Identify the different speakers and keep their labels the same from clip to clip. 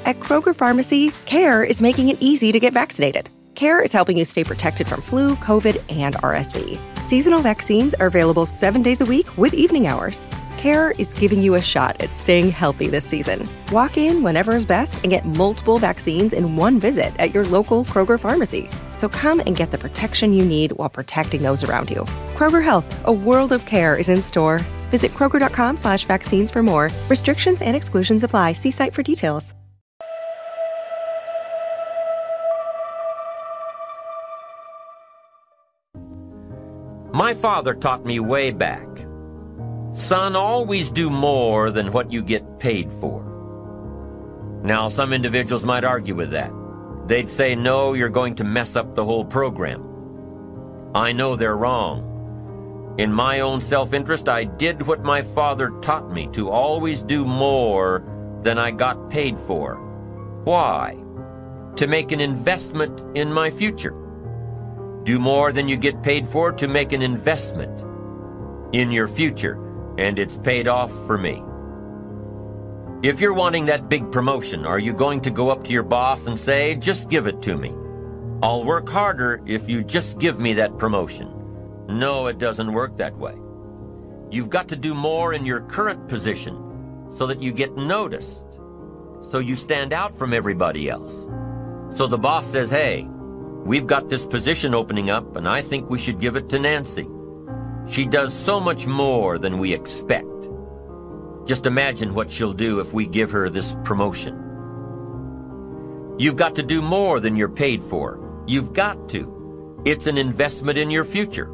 Speaker 1: At Kroger Pharmacy, CARE is making it easy to get vaccinated. CARE is helping you stay protected from flu, COVID, and RSV. Seasonal vaccines are available 7 days a week with evening hours. CARE is giving you a shot at staying healthy this season. Walk in whenever is best and get multiple vaccines in one visit at your local Kroger Pharmacy. So come and get the protection you need while protecting those around you. Kroger Health, a world of care is in store. Visit Kroger.com/vaccines for more. Restrictions and exclusions apply. See site for details.
Speaker 2: My father taught me way back, son, always do more than what you get paid for. Now, some individuals might argue with that. They'd say, no, you're going to mess up the whole program. I know they're wrong. In my own self-interest, I did what my father taught me, to always do more than I got paid for. Why? To make an investment in my future. Do more than you get paid for to make an investment in your future, and it's paid off for me. If you're wanting that big promotion, are you going to go up to your boss and say, just give it to me? I'll work harder if you just give me that promotion. No, it doesn't work that way. You've got to do more in your current position so that you get noticed, so you stand out from everybody else. So the boss says, hey, we've got this position opening up, and I think we should give it to Nancy. She does so much more than we expect. Just imagine what she'll do if we give her this promotion. You've got to do more than you're paid for. You've got to. It's an investment in your future.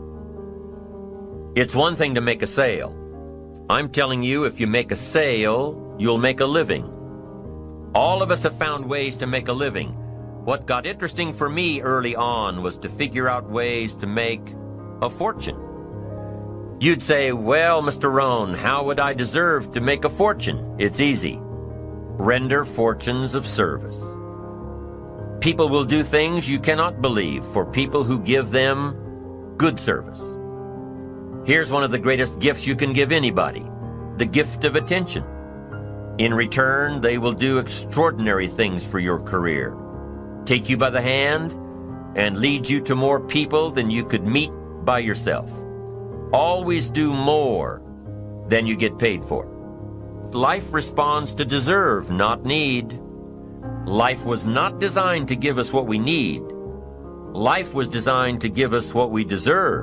Speaker 2: It's one thing to make a sale. I'm telling you, if you make a sale, you'll make a living. All of us have found ways to make a living. What got interesting for me early on was to figure out ways to make a fortune. You'd say, well, Mr. Rohn, how would I deserve to make a fortune? It's easy. Render fortunes of service. People will do things you cannot believe for people who give them good service. Here's one of the greatest gifts you can give anybody, the gift of attention. In return, they will do extraordinary things for your career. Take you by the hand and lead you to more people than you could meet by yourself. Always do more than you get paid for. Life responds to deserve, not need. Life was not designed to give us what we need. Life was designed to give us what we deserve.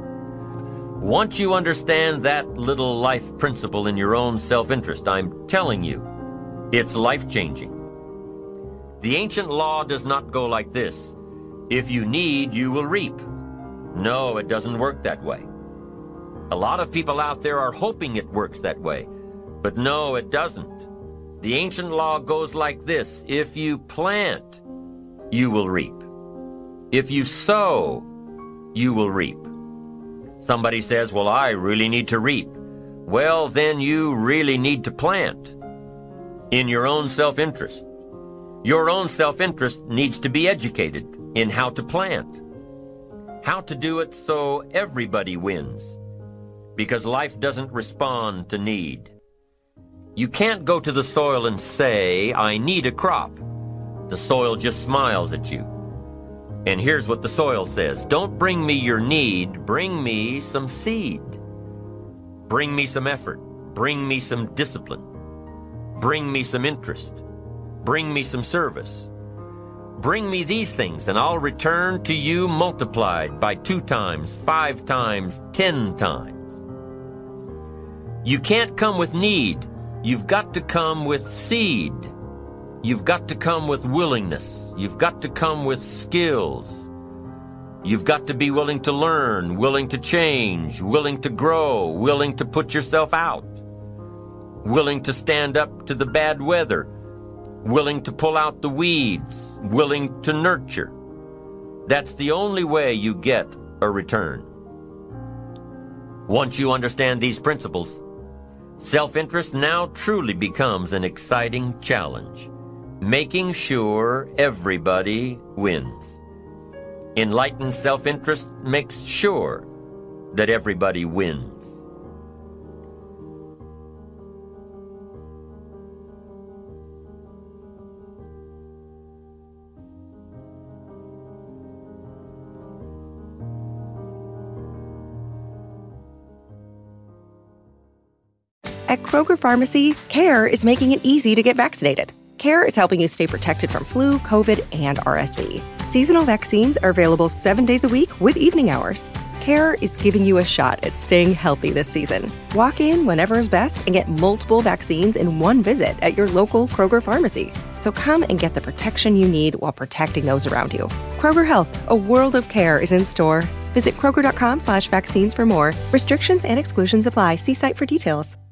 Speaker 2: Once you understand that little life principle in your own self-interest, I'm telling you, it's life-changing. The ancient law does not go like this. If you need, you will reap. No, it doesn't work that way. A lot of people out there are hoping it works that way, but no, it doesn't. The ancient law goes like this. If you plant, you will reap. If you sow, you will reap. Somebody says, well, I really need to reap. Well, then you really need to plant in your own self-interest. Your own self-interest needs to be educated in how to plant, how to do it so everybody wins, because life doesn't respond to need. You can't go to the soil and say, I need a crop. The soil just smiles at you. And here's what the soil says. Don't bring me your need, bring me some seed. Bring me some effort. Bring me some discipline. Bring me some interest. Bring me some service. Bring me these things, and I'll return to you multiplied by 2 times, 5 times, 10 times. You can't come with need. You've got to come with seed. You've got to come with willingness. You've got to come with skills. You've got to be willing to learn, willing to change, willing to grow, willing to put yourself out, willing to stand up to the bad weather, willing to pull out the weeds, willing to nurture. That's the only way you get a return. Once you understand these principles, self-interest now truly becomes an exciting challenge, making sure everybody wins. Enlightened self-interest makes sure that everybody wins.
Speaker 1: At Kroger Pharmacy, CARE is making it easy to get vaccinated. CARE is helping you stay protected from flu, COVID, and RSV. Seasonal vaccines are available 7 days a week with evening hours. CARE is giving you a shot at staying healthy this season. Walk in whenever is best and get multiple vaccines in one visit at your local Kroger Pharmacy. So come and get the protection you need while protecting those around you. Kroger Health, a world of care is in store. Visit Kroger.com/vaccines for more. Restrictions and exclusions apply. See site for details.